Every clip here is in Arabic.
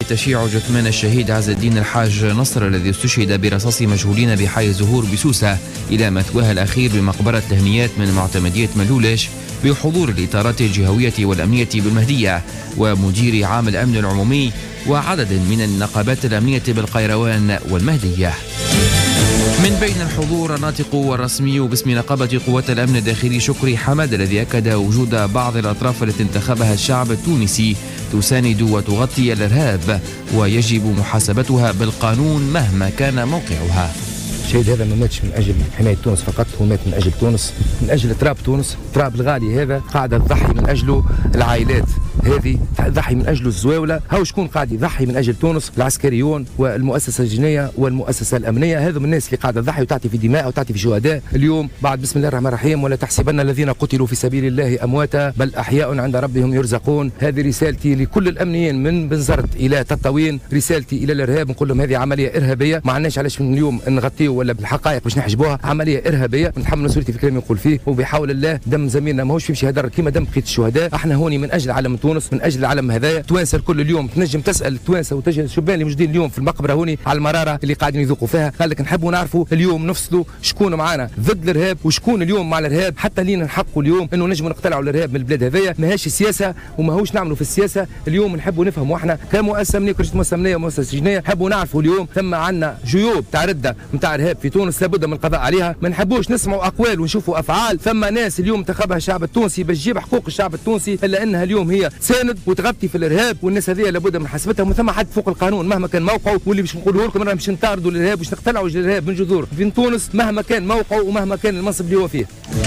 تشييع جثمان الشهيد عز الدين الحاج نصر الذي استشهد برصاص مجهولين بحي الزهور بسوسة إلى مثواه الأخير بمقبرة الهنيات من معتمدية ملولش بحضور الإطارات الجهوية والأمنية بالمهدية ومدير عام الأمن العمومي وعدد من النقابات الأمنية بالقيروان والمهدية. من بين الحضور الناطق والرسمي باسم نقابة قوات الأمن الداخلي شكري حماد الذي أكد وجود بعض الأطراف التي انتخبها الشعب التونسي تساند وتغطي الإرهاب ويجب محاسبتها بالقانون مهما كان موقعها. الشهيد هذا ما ماتش من أجل حماية تونس فقط، هو مات من أجل تونس، من أجل تراب تونس، تراب الغالي هذا قاعدة تضحي من أجله العائلات هذه، تضحي من أجله الزواولة. هاو شكون قاعد يضحي من أجل تونس؟ العسكريون والمؤسسة الجنائية والمؤسسة الأمنية، هذو من الناس اللي قاعدة تضحي وتعطي في دماء وتعطي في شهداء. اليوم بعد بسم الله الرحمن الرحيم ولا تحسبن الذين قتلوا في سبيل الله أمواتا بل أحياء عند ربهم يرزقون. هذه رسالتي لكل الأمنيين من بنزرت إلى تطاوين، رسالتي إلى الإرهاب، نقول لهم هذه عملية إرهابية، ما عندناش علاش من اليوم نغطيه ولا بالحقائق باش نحجبوها، عملية إرهابية نتحمل مسؤوليتي في كلامي نقول فيه، وبحول الله دم زميلنا ماهوش يمشي هدر كيما دم بقية الشهداء. احنا هوني من أجل علم تونس، من أجل العلم هذايا. توانسه الكل اليوم تنجم تسال التوانسه وتجي الشبان اللي موجودين اليوم في المقبره هوني على المراره اللي قاعدين يذوقوا فيها. قال لك نحبوا نعرفوا اليوم نفصلوا شكون معنا ضد الارهاب وشكون اليوم مع الارهاب، حتى لينا نحقوا اليوم انه نجموا نقتلعوا الارهاب من البلاد هذايا. ماهيش سياسه وماهوش نعملوا في السياسه. اليوم نحبوا نفهموا احنا كمؤسسه امنيه كرجه مؤسسه امنيه ومؤسسه جنائيه، نحبوا نعرفوا اليوم ثم عندنا جيوب تاع رده نتاع ارهاب في تونس لابد من القضاء عليها. ما نحبوش نسمعوا اقوال ونشوفوا افعال. ثم ناس اليوم انتخبها الشعب التونسي باش تجيب حقوق الشعب التونسي، الا انها اليوم هي تساند وتغطي في الارهاب، والناس هذه لابد من حسبتها. وما ثم حد فوق القانون مهما كان موقعه، واللي باش نقوله لكم رانا باش نطاردوا الارهاب باش نقتلعوا الارهاب من جذور في تونس مهما كان موقعه ومهما كان المنصب اللي هو فيه.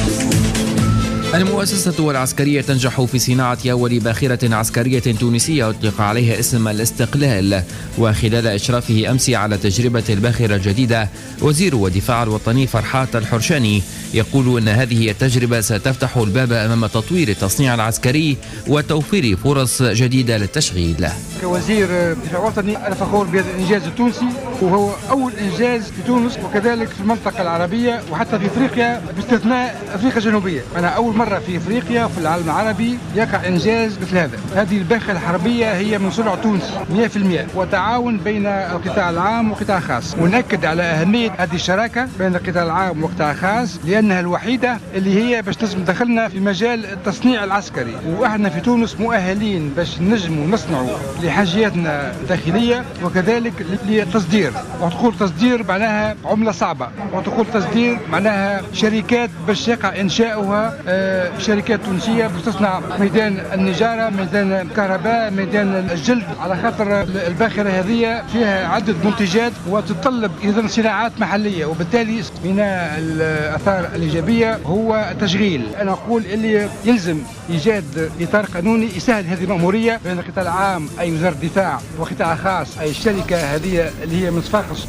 المؤسسة العسكرية تنجح في صناعة أول باخرة عسكرية تونسية أطلق عليها اسم الاستقلال، وخلال إشرافه أمس على تجربة الباخرة الجديدة وزير الدفاع الوطني فرحات الحرشاني يقول أن هذه التجربة ستفتح الباب أمام تطوير التصنيع العسكري وتوفير فرص جديدة للتشغيل. كوزير دفاع وطني أنا فخور بهذا الإنجاز التونسي، وهو أول إنجاز في تونس وكذلك في المنطقة العربية وحتى في أفريقيا باستثناء أفريقيا الجنوبية. أنا أول مرة في أفريقيا وفي العالم العربي يقع إنجاز مثل هذا. هذه الباخرة الحربية هي من صنع تونسي 100% وتعاون بين القطاع العام والقطاع الخاص، ونأكد على أهمية هذه الشراكة بين القطاع العام والقطاع الخاص لأنها الوحيدة اللي هي باش تنجم تدخلنا في مجال التصنيع العسكري. وإحنا في تونس مؤهلين باش نجموا نصنعوا لحاجياتنا الداخلية وكذلك للتصدير. وتقول تصدير معناها عملة صعبة، وتقول تصدير معناها شركات باش يقع إنشاؤها شركات تونسية باش تصنع ميدان النجارة، ميدان الكهرباء، ميدان الجلد، على خاطر الباخرة هذه فيها عدة منتجات وتتطلب إذن صناعات محلية، وبالتالي من الآثار الإيجابية هو التشغيل. أنا أقول اللي يلزم إيجاد إطار قانوني يسهل هذه المأمورية بين القطاع العام أي وزارة الدفاع وقطاع خاص أي الشركة هذه اللي هي من صفاقس.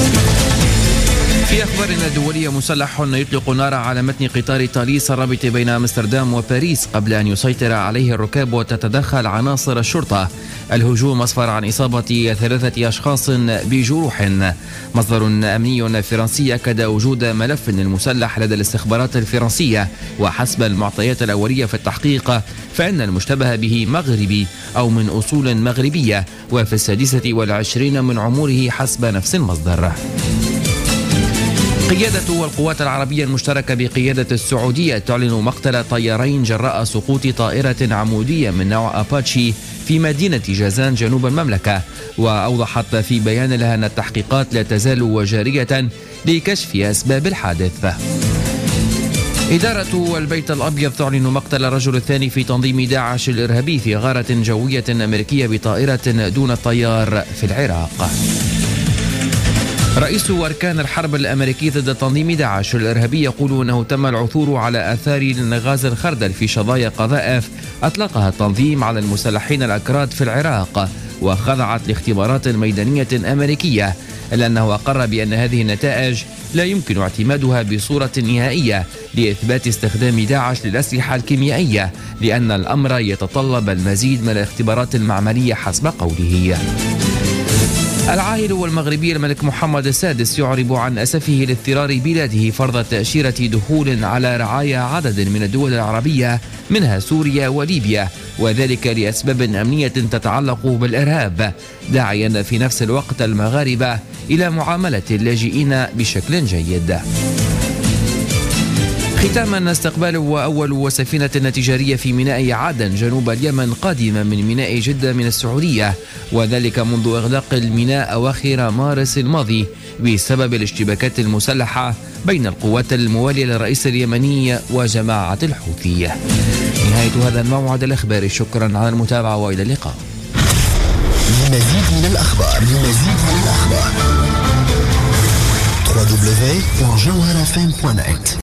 في أخبارنا الدولية، مسلح يطلق نار على متن قطار تاليس الرابط بين أمستردام وباريس قبل أن يسيطر عليه الركاب وتتدخل عناصر الشرطة. الهجوم أسفر عن إصابة 3 أشخاص بجروح. مصدر أمني فرنسي أكد وجود ملف للمسلح لدى الاستخبارات الفرنسية، وحسب المعطيات الأولية في التحقيق فإن المشتبه به مغربي أو من أصول مغربية وفي 26 من عمره حسب نفس المصدر. قيادة القوات العربية المشتركة بقيادة السعودية تعلن مقتل طيارين جراء سقوط طائرة عمودية من نوع أباتشي في مدينة جازان جنوب المملكة. وأوضحت في بيان لها أن التحقيقات لا تزال جارية لكشف أسباب الحادث. إدارة البيت الأبيض تعلن مقتل الرجل الثاني في تنظيم داعش الإرهابي في غارة جوية أمريكية بطائرة دون الطيار في العراق. رئيس أركان الحرب الأمريكي ضد تنظيم داعش الإرهابي يقول أنه تم العثور على آثار غاز الخردل في شظايا قذائف أطلقها التنظيم على المسلحين الأكراد في العراق وخضعت لاختبارات ميدانية أمريكية، إلا أنه أقر بأن هذه النتائج لا يمكن اعتمادها بصورة نهائية لإثبات استخدام داعش للأسلحة الكيميائية، لأن الأمر يتطلب المزيد من الاختبارات المعملية حسب قوله. العاهل والمغربي الملك محمد السادس يعرب عن أسفه لاضطرار بلاده فرض تأشيرة دخول على رعايا عدد من الدول العربية منها سوريا وليبيا، وذلك لأسباب أمنية تتعلق بالإرهاب، داعيا في نفس الوقت المغاربة إلى معاملة اللاجئين بشكل جيد. ختاما، استقبال أول سفينة تجارية في ميناء عدن جنوب اليمن قادمة من ميناء جدة من السعودية، وذلك منذ إغلاق الميناء أواخر مارس الماضي بسبب الاشتباكات المسلحة بين القوات الموالية للرئيس اليمني وجماعة الحوثي. نهاية هذا الموعد الإخباري، شكرا على المتابعة وإلى اللقاء. لمزيد من الأخبار www.jawharafm.net